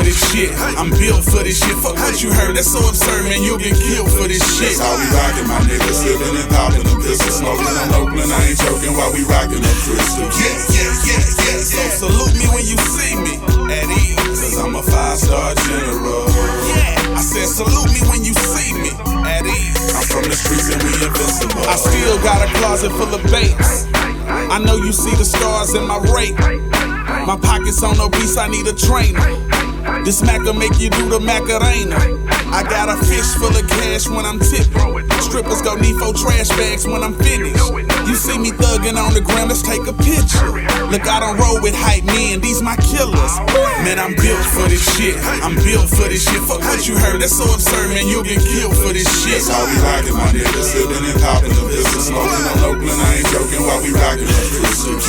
this shit. I'm built for this shit. Fuck what you heard, that's so absurd, man. You'll get killed for this shit. That's how we rockin', my niggas. Sitting and poppin' them pistols. Smoking on Oakland, I ain't joking while we rockin' them crystals. Yeah. So salute me when you see me at ease, cause I'm a 5-star general. Yeah, I said salute me when you see me at ease. I'm from the streets and we invincible. I still got a closet full of baits. I know you see the scars in my rape. My pockets on obese, I need a trainer. This Mac'll make you do the Macarena. I got a fish full of cash when I'm tipping. Strippers go need 4 trash bags when I'm finished. You see me thugging on the ground, let's take a picture. Look, I don't roll with hype men, these my killers. Man, I'm built for this shit. I'm built for this shit. Fuck what you heard, that's so absurd, man. You'll get killed for this shit. That's how we rockin', my niggas. Sitting and poppin' them pistols. Smoking on Oakland, I ain't joking while we rockin' them crystals.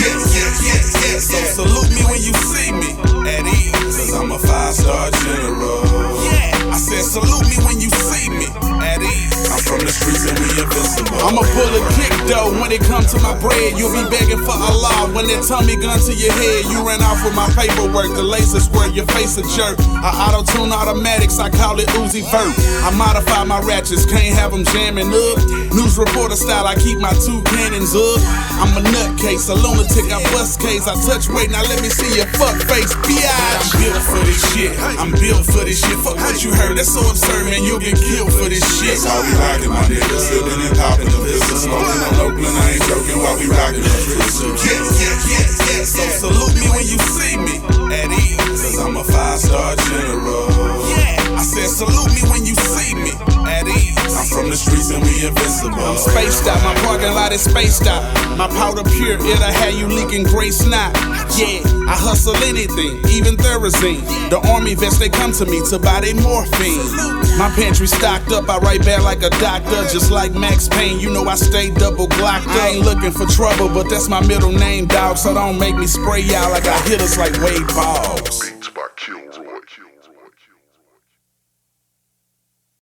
Yeah. So salute me when you see me at ease, cause I'm a 5-star general. Yeah, I said salute me when you see me at ease. I'm from the streets and we invincible. I'ma pull a kick though when it comes to my bread. You'll be begging for Allah when that tummy gun to your head. You ran off with my paperwork, the laser squirt, your face a jerk. I auto-tune automatics, I call it Uzi Vert. I modify my ratchets, can't have them jamming up. News reporter style, I keep my 2 cannons up. I'm a nutcase, a lunatic, I bust case. I touch weight, now let me see your fuck face, bitch. I'm built for this shit, I'm built for this shit. Fuck what you heard, that's so absurd, man. You'll get killed for this shit. That's how we rockin', my niggas. Sitting and poppin' them pistols. Smoking on Oakland, I ain't joking while we rockin' them crystals. Yeah. So salute me when you see me at ease, cause I'm a 5-star general. Yeah, I said salute me when you see me at ease. I'm from the streets and we invincible. I'm spaced out, my parking lot is spaced out. My powder pure, it'll have you leaking gray snot. Yeah, I hustle anything, even Thorazine. The army vets, they come to me to buy they morphine. My pantry stocked up, I write bad like a doctor. Just like Max Payne, you know I stay double glocked up. I ain't looking for trouble, but that's my middle name, dog. So don't make me spray y'all like I hit us like Wade Balls. Beats by Q.